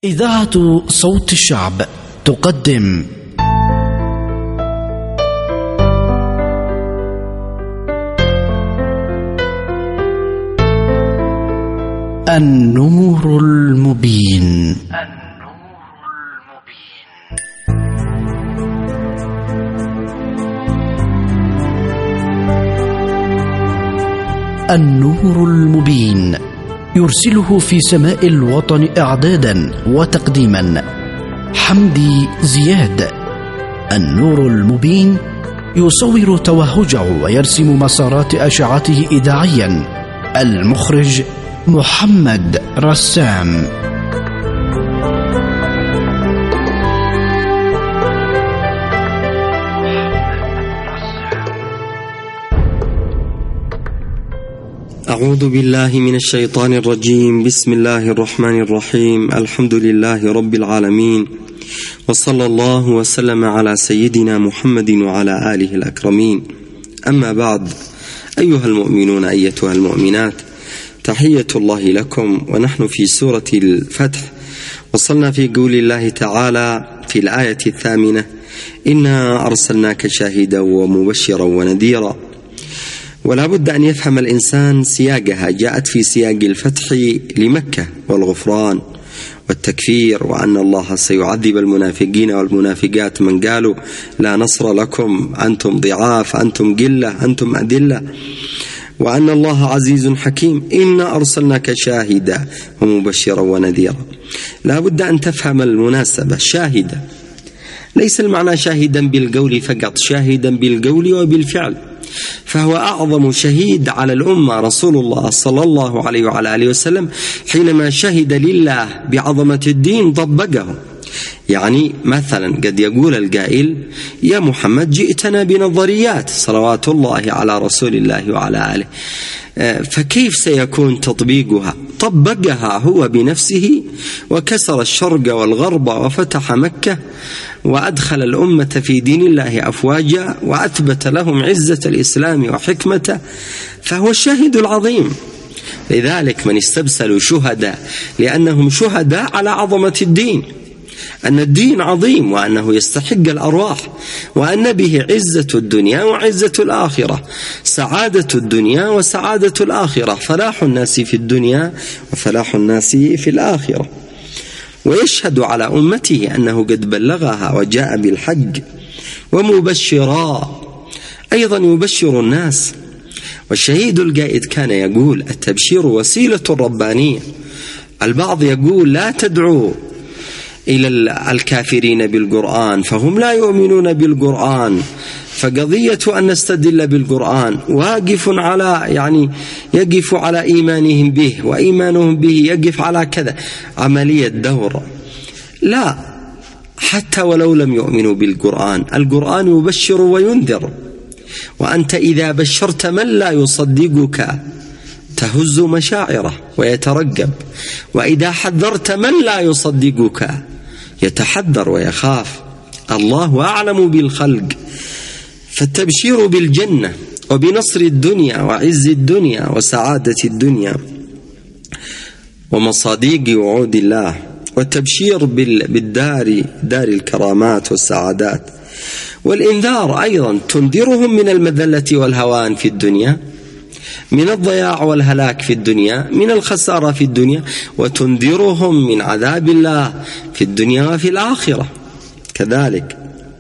إذاعة صوت الشعب تقدم النور المبين. النور المبين يرسله في سماء الوطن إعدادا وتقديما حمدي زياد. النور المبين يصور توهجه ويرسم مسارات أشعته إذاعيا. المخرج محمد رسام. أعوذ بالله من الشيطان الرجيم. بسم الله الرحمن الرحيم. الحمد لله رب العالمين، وصلى الله وسلم على سيدنا محمد وعلى آله الأكرمين. أما بعد، أيها المؤمنون أيتها المؤمنات، تحية الله لكم، ونحن في سورة الفتح. وصلنا في قول الله تعالى في الآية 8: إنا أرسلناك شاهدا ومبشرا ونذيرا. ولا بد أن يفهم الإنسان سياقها. جاءت في سياق الفتح لمكة والغفران والتكفير، وأن الله سيعذب المنافقين والمنافقات من قالوا لا نصر لكم، أنتم ضعاف، أنتم قلة، أنتم أذلة، وأن الله عزيز حكيم. إنا أرسلناك شاهدا ومبشرا ونذيرا. لا بد أن تفهم المناسبة. شاهدا ليس المعنى شاهدا بالقول فقط، شاهدا بالقول وبالفعل، فهو أعظم شهيد على الأمة رسول الله صلى الله عليه وعلى آله وسلم. حينما شهد لله بعظمة الدين طبقه. يعني مثلا قد يقول القائل: يا محمد جئتنا بنظريات صلوات الله على رسول الله وعلى آله، فكيف سيكون تطبيقها؟ طبقها هو بنفسه، وكسر الشرق والغرب، وفتح مكة، وأدخل الأمة في دين الله أفواجا، وأثبت لهم عزة الإسلام وحكمته، فهو الشاهد العظيم. لذلك من استبسلوا شهداء لأنهم شهداء على عظمة الدين، أن الدين عظيم، وأنه يستحق الأرواح، وأن به عزة الدنيا وعزة الآخرة، سعادة الدنيا وسعادة الآخرة، فلاح الناس في الدنيا وفلاح الناس في الآخرة. ويشهد على أمته أنه قد بلغها وجاء بالحق، ومبشرا أيضا يبشر الناس. والشهيد القائد كان يقول: التبشير وسيلة ربانية. البعض يقول: لا تدعو إلى الكافرين بالقرآن فهم لا يؤمنون بالقرآن، فقضية أن نستدل بالقرآن واقف على يقف على إيمانهم به، وإيمانهم به يقف على كذا، عملية دور. لا، حتى ولو لم يؤمنوا بالقرآن، القرآن يبشر وينذر. وأنت إذا بشرت من لا يصدقك تهز مشاعره ويترقب، وإذا حذرت من لا يصدقك يتحذر ويخاف. الله أعلم بالخلق. فالتبشير بالجنة وبنصر الدنيا وعز الدنيا وسعادة الدنيا ومصاديق وعود الله، والتبشير بالدار، دار الكرامات والسعادات. والإنذار أيضا تنذرهم من المذلة والهوان في الدنيا، من الضياع والهلاك في الدنيا، من الخسارة في الدنيا، وتنذرهم من عذاب الله في الدنيا وفي الآخرة كذلك.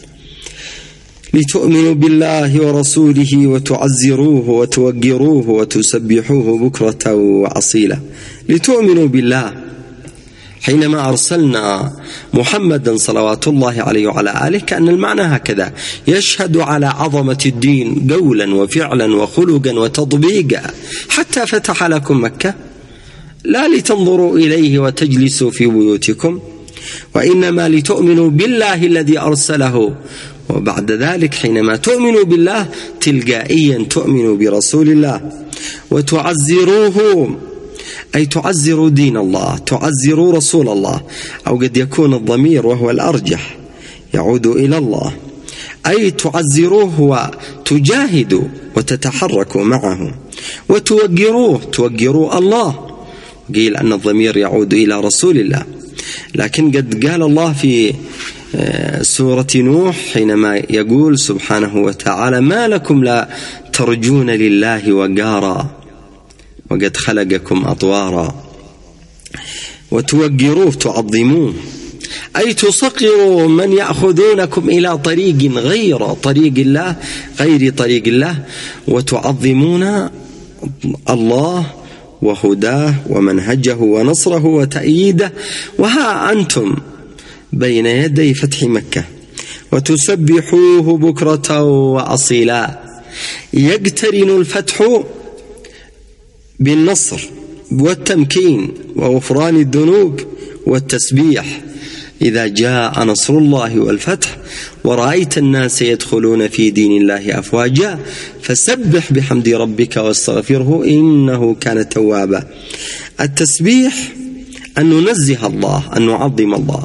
لتؤمنوا بالله ورسوله وتعزروه وتوقروه وتسبحوه بكرة وأصيلا. لتؤمنوا بالله، حينما أرسلنا محمدا صلوات الله عليه وعلى آله كأن المعنى هكذا: يشهد على عظمة الدين قولا وفعلا وخلقا وتطبيقا، حتى فتح لكم مكة، لا لتنظروا إليه وتجلسوا في بيوتكم، وإنما لتؤمنوا بالله الذي أرسله. وبعد ذلك حينما تؤمنوا بالله تلقائيا تؤمنوا برسول الله، وتعزروه، أي تعزروا دين الله، تعزروا رسول الله. أو قد يكون الضمير وهو الأرجح يعود إلى الله، أي تعزروه وتجاهدوا وتتحركوا معه، وتوقروه، توقروا الله. قيل أن الضمير يعود إلى رسول الله. لكن قد قال الله في سورة نوح حينما يقول سبحانه وتعالى: ما لكم لا ترجون لله وقارا وقد خلقكم أطوارا وتوقروه تعظموه، أي تصغروا من يأخذونكم إلى طريق غير طريق الله وتعظمون الله وهداه ومنهجه ونصره وتأييده. وها أنتم بين يدي فتح مكة وتسبحوه بكرة وأصيلا. يقترن الفتح بالنصر والتمكين وغفران الذنوب والتسبيح. إذا جاء نصر الله والفتح ورأيت الناس يدخلون في دين الله أفواجا فسبح بحمد ربك واستغفره إنه كان توابا. التسبيح أن ننزه الله، أن نعظم الله.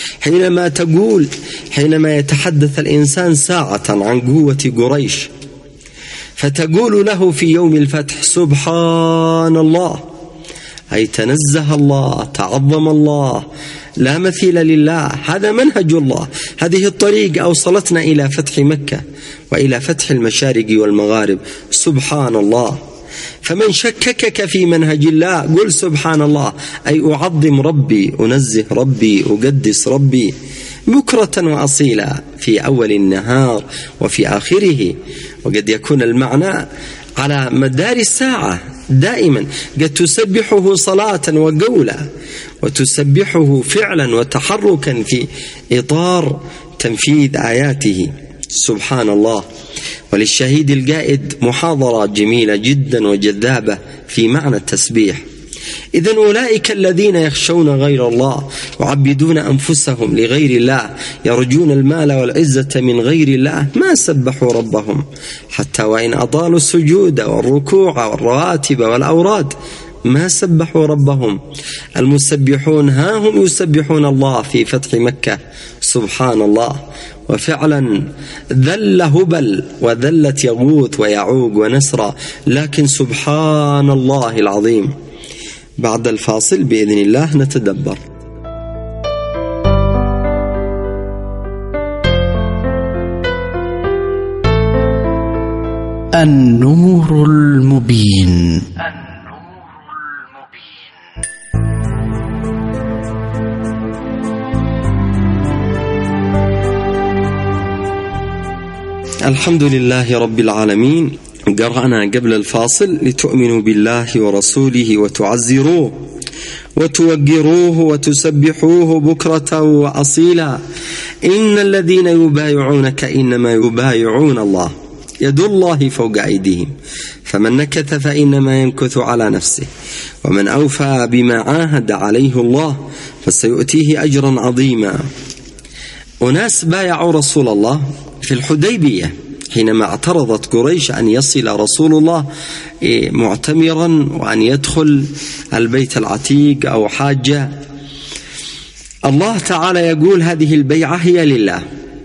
حينما يتحدث الإنسان ساعة عن قوة قريش فتقول له في يوم الفتح سبحان الله، أي تنزه الله، تعظم الله، لا مثيل لله. هذا منهج الله، هذه الطريق أوصلتنا إلى فتح مكة وإلى فتح المشارق والمغارب. سبحان الله. فمن شككك في منهج الله قل سبحان الله، أي أعظم ربي، أنزه ربي، أقدس ربي بكرة وأصيلا، في أول النهار وفي آخره. وقد يكون المعنى على مدار الساعة دائما، قد تسبحه صلاة وقولا وتسبحه فعلا وتحركا في إطار تنفيذ آياته. سبحان الله. وللشهيد القائد محاضرة جميلة جدا وجذابة في معنى التسبيح. إذن أولئك الذين يخشون غير الله وعبدون أنفسهم لغير الله، يرجون المال والعزة من غير الله، ما سبحوا ربهم حتى وإن أطالوا السجود والركوع والرواتب والأوراد، ما سبحوا ربهم. المسبحون ها هم يسبحون الله في فتح مكة. سبحان الله. وفعلا ذل هبل وذلت يغوث ويعوق ونسرى، لكن سبحان الله العظيم. بعد الفاصل بإذن الله نتدبر. النور المبين. الحمد لله رب العالمين. قرأنا قبل الفاصل لتؤمنوا بالله ورسوله وتعزروه وتوقروه وتسبحوه بكرة وأصيلا. إن الذين يبايعونك إنما يبايعون الله، يد الله فوق أيديهم، فمن نكث فإنما ينكث على نفسه، ومن أوفى بما عاهد عليه الله فسيؤتيه أجرا عظيما. أناس بايعوا رسول الله في الحديبية حينما اعترضت قريش أن يصل رسول الله معتمرا وأن يدخل البيت العتيق أو حاجة. الله تعالى يقول هذه البيعة هي لله،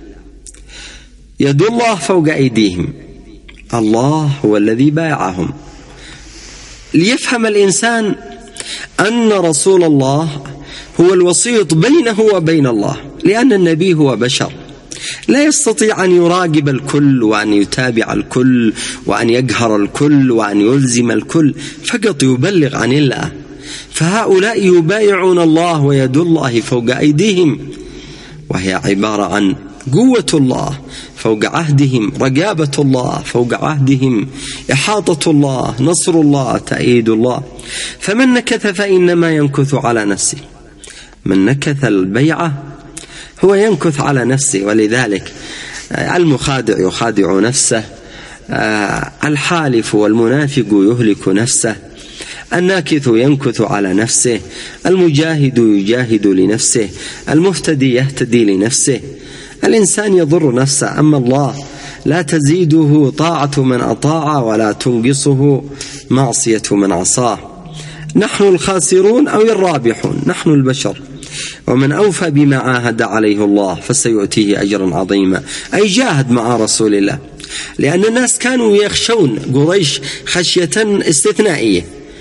يد الله فوق أيديهم، الله هو الذي بايعهم. ليفهم الإنسان أن رسول الله هو الوسيط بينه وبين الله، لأن النبي هو بشر لا يستطيع أن يراقب الكل وأن يتابع الكل وأن يقهر الكل وأن يلزم الكل، فقط يبلغ عن الله. فهؤلاء يبايعون الله ويد الله فوق أيديهم، وهي عبارة عن قوة الله فوق عهدهم، رقابة الله فوق عهدهم، إحاطة الله، نصر الله، تأييد الله. فمن نكث فإنما ينكث على نفسه. من نكث البيعة هو ينكث على نفسه، ولذلك المخادع يخادع نفسه، الحالف والمنافق يهلك نفسه، الناكث ينكث على نفسه، المجاهد يجاهد لنفسه، المفتدي يهتدي لنفسه. الإنسان يضر نفسه، أما الله لا تزيده طاعة من أطاع ولا تنقصه معصية من عصاه. نحن الخاسرون أو الرابحون، نحن البشر. ومن أوفى بما عاهد عليه الله فسيؤتيه أجرا عظيما، أي جاهد مع رسول الله. لأن الناس كانوا يخشون قريش خشية استثنائية،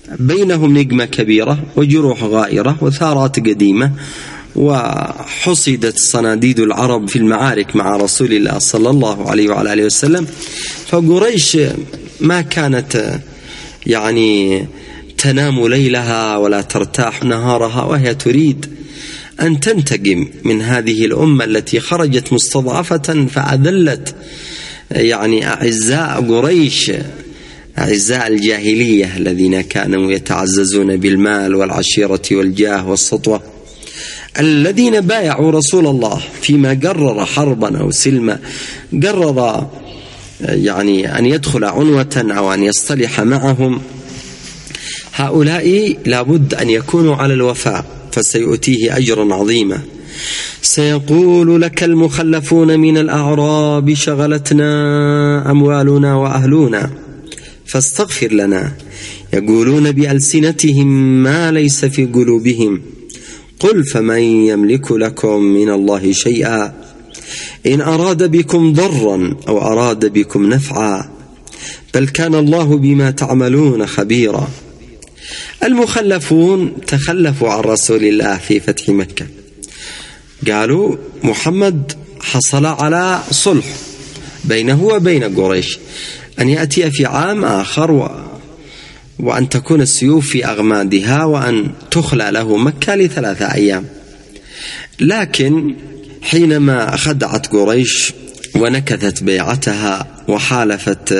بينهم نقمة كبيرة وجروح غائرة وثارات قديمة، وحصدت صناديد العرب في المعارك مع رسول الله صلى الله عليه وعلى آله وسلم. فقريش ما كانت يعني تنام ليلها ولا ترتاح نهارها، وهي تريد أن تنتقم من هذه الأمة التي خرجت مستضعفة فأذلت يعني أعزاء قريش، أعزاء الجاهلية الذين كانوا يتعززون بالمال والعشيرة والجاه والسطوة، الذين بايعوا رسول الله فيما قرر حربا أو سلما، قرر يعني أن يدخل عنوة أو أن يصطلح معهم. هؤلاء لابد أن يكونوا على الوفاء، فسيؤتيه أجرا عظيما. سيقول لك المخلفون من الأعراب شغلتنا أموالنا وأهلنا فاستغفر لنا، يقولون بألسنتهم ما ليس في قلوبهم، قل فمن يملك لكم من الله شيئا إن أراد بكم ضرا أو أراد بكم نفعا بل كان الله بما تعملون خبيرا. المخلفون تخلفوا عن رسول الله في فتح مكة، قالوا محمد حصل على صلح بينه وبين قريش أن يأتي في عام آخر وأن تكون السيوف في أغمادها وأن تخلى له مكة ل3 أيام. لكن حينما خدعت قريش ونكثت بيعتها وحالفت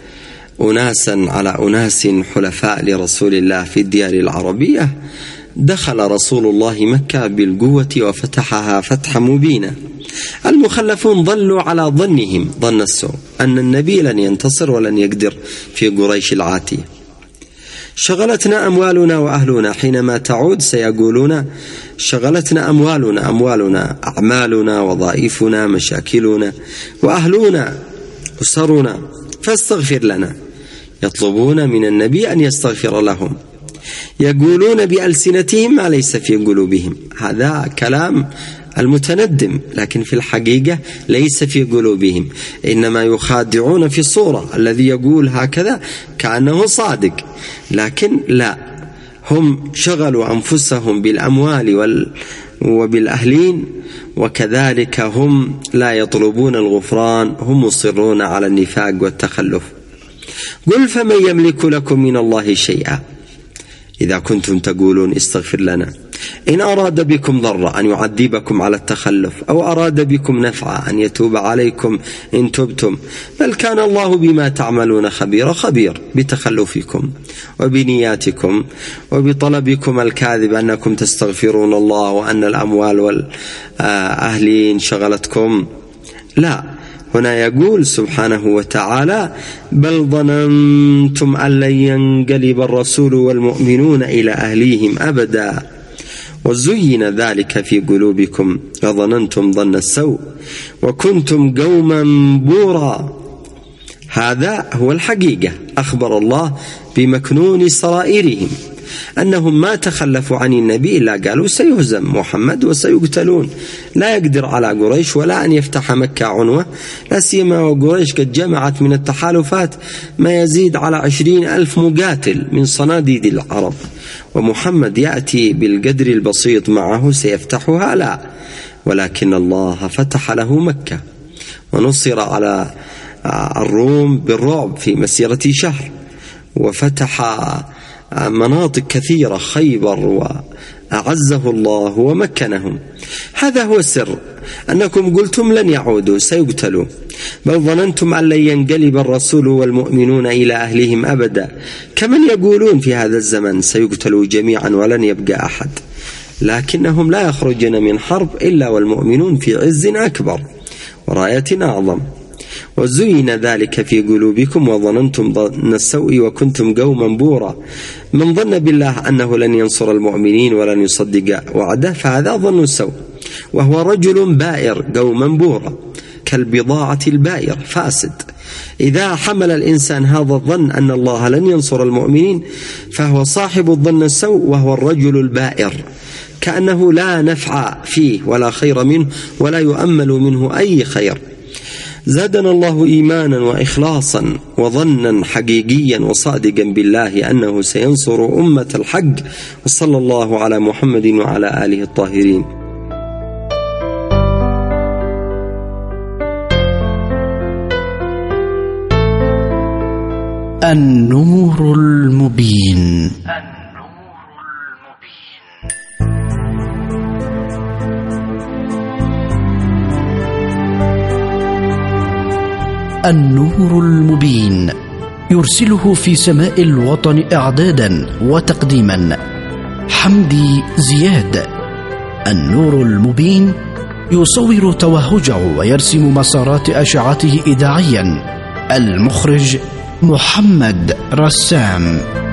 أناسا على أناس حلفاء لرسول الله في الديار العربية، دخل رسول الله مكة بالقوة وفتحها فتحا مبينا. المخلفون ظلوا على ظنهم ظن السوء أن النبي لن ينتصر ولن يقدر في قريش العاتية. شغلتنا أموالنا وأهلنا، حينما تعود سيقولون شغلتنا أموالنا أعمالنا وظائفنا مشاكلنا وأهلنا أسرنا فاستغفر لنا. يطلبون من النبي أن يستغفر لهم، يقولون بألسنتهم ما ليس في قلوبهم. هذا كلام المتندم، لكن في الحقيقة ليس في قلوبهم، إنما يخادعون في الصورة. الذي يقول هكذا كأنه صادق، لكن لا، هم شغلوا أنفسهم بالأموال وبالأهلين، وكذلك هم لا يطلبون الغفران، هم مصرون على النفاق والتخلف. قل فمن يملك لكم من الله شيئا إذا كنتم تقولون استغفر لنا إن أراد بكم ضرا أن يعذبكم على التخلف أو أراد بكم نفعا أن يتوب عليكم إن تبتم بل كان الله بما تعملون خبيرا. خبير بتخلفكم وبنياتكم وبطلبكم الكاذب أنكم تستغفرون الله وأن الأموال والأهلين شغلتكم. لا، هنا يقول سبحانه وتعالى بل ظننتم أن لن ينقلب الرسول والمؤمنون إلى أهليهم أبدا وزين ذلك في قلوبكم وظننتم ظن السوء وكنتم قوما بورا. هذا هو الحقيقة. أخبر الله بمكنون سرائرهم أنهم ما تخلفوا عن النبي إلا قالوا سيهزم محمد وسيقتلون، لا يقدر على قريش ولا أن يفتح مكة عنوة، لا سيما وقريش قد جمعت من التحالفات ما يزيد على 20,000 مقاتل من صناديد العرب، ومحمد يأتي بالقدر البسيط معه سيفتحها؟ لا، ولكن الله فتح له مكة ونصر على الروم بالرعب في مسيرة شهر، وفتح مناطق كثيرة، خيبر، وأعزه الله ومكنهم. هذا هو السر، أنكم قلتم لن يعودوا سيقتلوا، بل ظننتم أن لن ينقلب الرسول والمؤمنون إلى أهلهم أبدا، كمن يقولون في هذا الزمن سيقتلوا جميعا ولن يبقى أحد، لكنهم لا يخرجون من حرب إلا والمؤمنون في عز أكبر وراية أعظم. وزين ذلك في قلوبكم وظننتم ظن السوء وكنتم قوما بورا. من ظن بالله أنه لن ينصر المؤمنين ولن يصدق وعده فهذا ظن السوء، وهو رجل بائر قوما بورا كالبضاعة البائر فاسد. إذا حمل الإنسان هذا الظن أن الله لن ينصر المؤمنين فهو صاحب الظن السوء، وهو الرجل البائر كأنه لا نفع فيه ولا خير منه ولا يؤمل منه أي خير. زادنا الله إيمانا وإخلاصا وظنا حقيقيا وصادقا بالله أنه سينصر أمة الحق. وصلى الله على محمد وعلى آله الطاهرين. النور المبين. النور المبين يرسله في سماء الوطن إعدادا وتقديما حمدي زياد. النور المبين يصور توهجه ويرسم مسارات أشعته إذاعيا. المخرج محمد رسام.